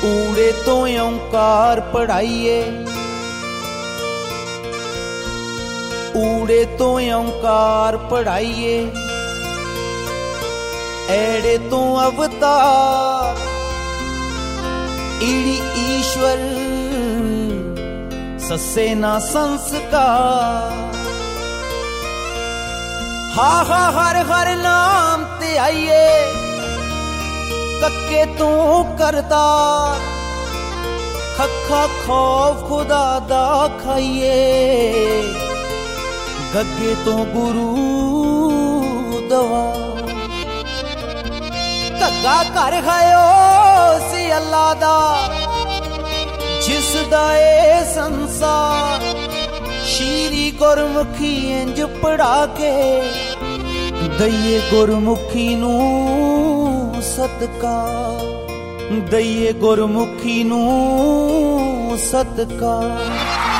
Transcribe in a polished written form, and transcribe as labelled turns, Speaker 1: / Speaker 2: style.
Speaker 1: ਊੜੇ ਤੋਂ ਓਂਕਾਰ ਪੜਾਈਏ, ਊੜੇ ਤੋਂ ਓਂਕਾਰ ਪੜਾਈਏ, ਐੜੇ ਤੋਂ ਅਵਤਾਰ ਈੜੀ ਈਸ਼ਵਰ ਸੱਸੇ ਨਾ ਸੰਸਕਾਰ। ਹਾ ਹਾ ਹਰ ਹਰ ਨਾਮ ਤੇ ਆਈਏ, ਕੱਕੇ ਤੂੰ ਕਰਤਾਰ, ਖੱਖਾ ਖੌਫ ਖੁਦਾ ਦਾ ਖਾਈਏ, ਗੱਗੇ ਤੋਂ ਗੁਰੂ ਦਵਾ। ਘੱਗਾ ਘਰ ਖਾਇਓ ਸੀ ਅੱਲਾ ਦਾ, ਜਿਸ ਦਾ ਏ ਸੰਸਾਰ। ਸ਼ੀਰੀ ਗੁਰਮੁਖੀ ਇੰਜ ਪੜਾ ਕੇ ਦਈਏ ਗੁਰਮੁਖੀ ਨੂੰ ਸਦਕਾ, ਦਈਏ ਗੁਰਮੁਖੀ ਨੂੰ ਸਦਕਾ।